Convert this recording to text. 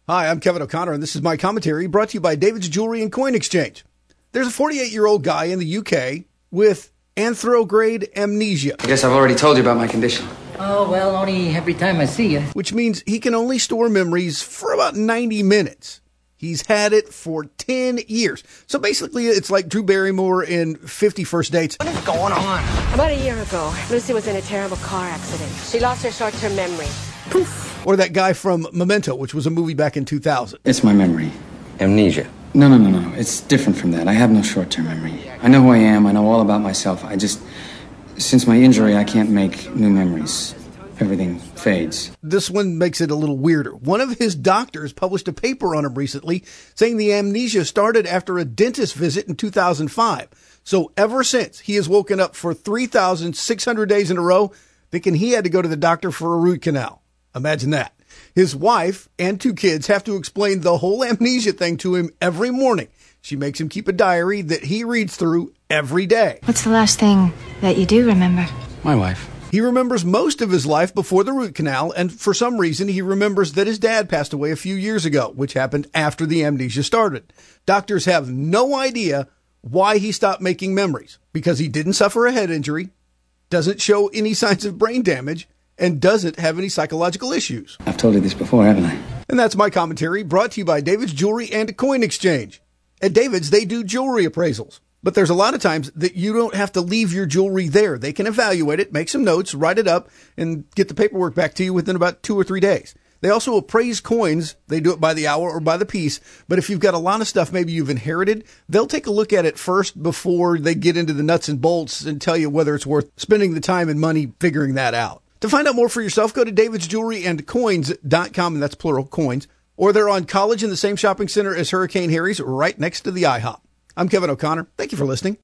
Hi, I'm Kevin O'Connor, and this is my commentary brought to you by David's Jewelry and Coin Exchange. There's a 48-year-old guy in the UK with anthrograde amnesia. I guess I've already told you about my condition. Oh, well, only every time I see you. Which means he can only store memories for about 90 minutes. He's had it for 10 years. So basically, it's like Drew Barrymore in 50 First Dates. What is going on? About a year ago, Lucy was in a terrible car accident. She lost her short-term memory. Poof. Or that guy from Memento, which was a movie back in 2000. It's my memory. Amnesia. No. It's different from that. I have no short-term memory. I know who I am. I know all about myself. Since my injury, I can't make new memories. Everything fades. This one makes it a little weirder. One of his doctors published a paper on him recently saying the amnesia started after a dentist visit in 2005. So ever since, he has woken up for 3,600 days in a row thinking he had to go to the doctor for a root canal. Imagine that. His wife and 2 kids have to explain the whole amnesia thing to him every morning. She makes him keep a diary that he reads through every day. What's the last thing that you do remember? My wife. He remembers most of his life before the root canal, and for some reason he remembers that his dad passed away a few years ago, which happened after the amnesia started. Doctors have no idea why he stopped making memories, because he didn't suffer a head injury, doesn't show any signs of brain damage, and doesn't have any psychological issues. I've told you this before, haven't I? And that's my commentary, brought to you by David's Jewelry and Coin Exchange. At David's, they do jewelry appraisals. But there's a lot of times that you don't have to leave your jewelry there. They can evaluate it, make some notes, write it up, and get the paperwork back to you within about 2 or 3 days. They also appraise coins. They do it by the hour or by the piece. But if you've got a lot of stuff maybe you've inherited, they'll take a look at it first before they get into the nuts and bolts and tell you whether it's worth spending the time and money figuring that out. To find out more for yourself, go to davidsjewelryandcoins.com, and that's plural, coins. Or they're on College in the same shopping center as Hurricane Harry's, right next to the IHOP. I'm Kevin O'Connor. Thank you for listening.